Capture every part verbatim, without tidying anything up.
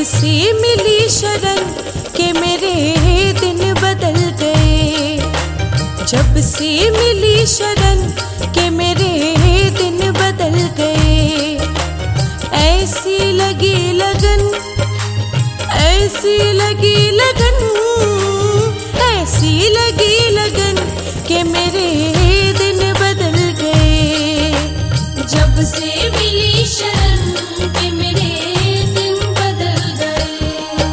से मिली शरण के मेरे दिन बदल गए, जब से मिली शरण के मेरे दिन बदल गए। ऐसी लगी लगन, ऐसी लगी लगन, ऐसी लगी लगन के मेरे दिन बदल गए, जब से मिली शरण के मेरे दिन बदल गए।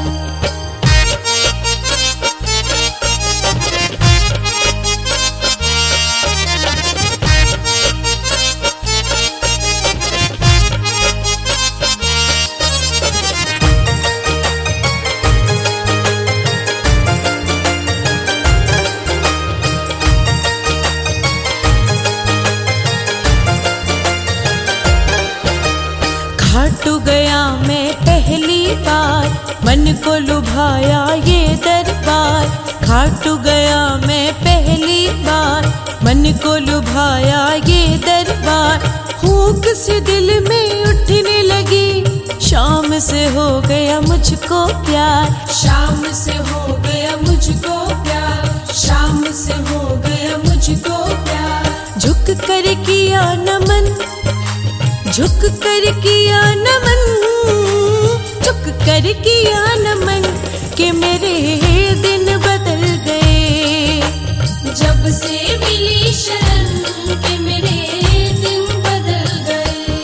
खाटू गया मैं पहली बार, मन को लुभाया ये दरबार। खाटू गया मैं पहली बार, मन को लुभाया ये दरबार। हुक से दिल में उठने लगी, शाम से हो गया मुझको प्यार, शाम से हो गया मुझको प्यार, शाम से हो गया मुझको प्यार। झुक कर किया नमन, झुक कर किया नमन, झुक कर किया नमन के मेरे दिन बदल गए, जब से मिली शरण के मेरे दिन बदल गए।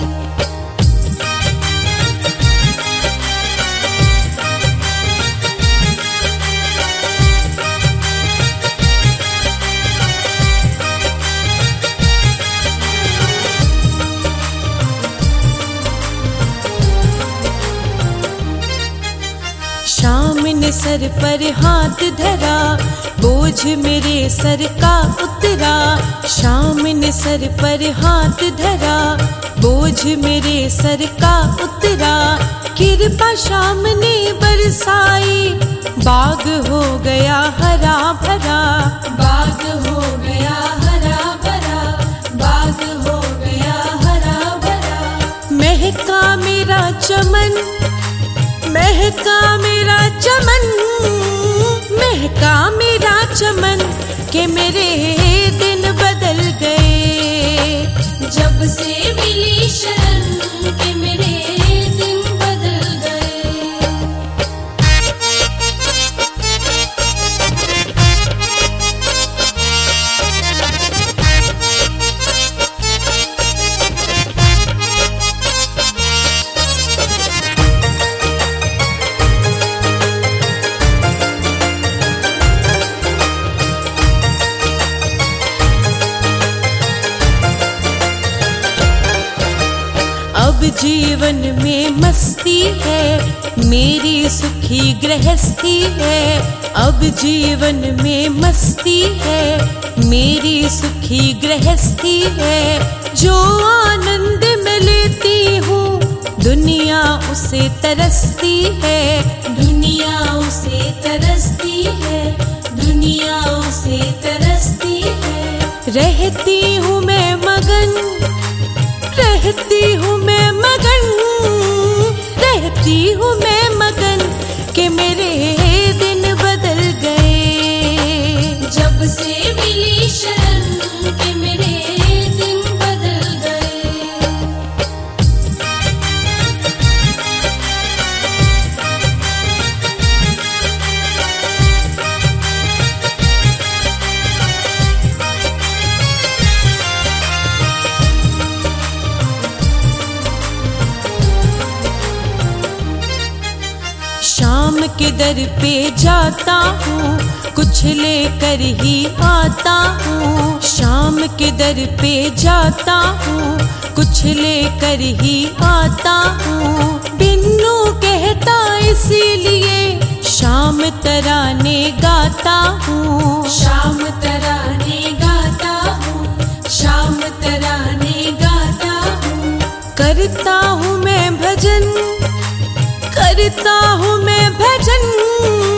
शाम ने सर पर हाथ धरा, बोझ मेरे सर का उतरा। शाम ने सर पर हाथ धरा, बोझ मेरे सर का उतरा। कृपा शाम ने बरसाई, बाग हो गया हरा भरा, बाग हो गया हरा भरा, बाग हो गया हरा भरा। महका मेरा चमन, महका मेरा चमन, महका मेरा चमन के मेरे दिन बदल गए, जब से मिली शरण के मेरे दिन बदल गए। अब जीवन में मस्ती है, मेरी सुखी गृहस्थी है। अब जीवन में मस्ती है, मेरी सुखी गृहस्थी है। जो आनंद मैं लेती हूँ, दुनिया उसे तरसती है, दुनिया उसे तरसती है, दुनिया उसे तरसती है। रहती हूँ मैं मगन, रहती हूँ मैं मगन, रहती हूँ मैं मगन के मेरे दिन बदल गए, जब से मिली शरण के मेरे दिन बदल गए। शाम के दर पे जाता हूँ, कुछ लेकर ही आता हूँ। शाम के दर पे जाता हूँ, कुछ लेकर ही आता हूँ। बिन्नू कहता इसीलिए शाम तराने गाता हूँ, शाम तराने गाता हूँ, शाम तराने गाता हूँ। करता हूँ मैं भजन, करता हूँ मैं भजन,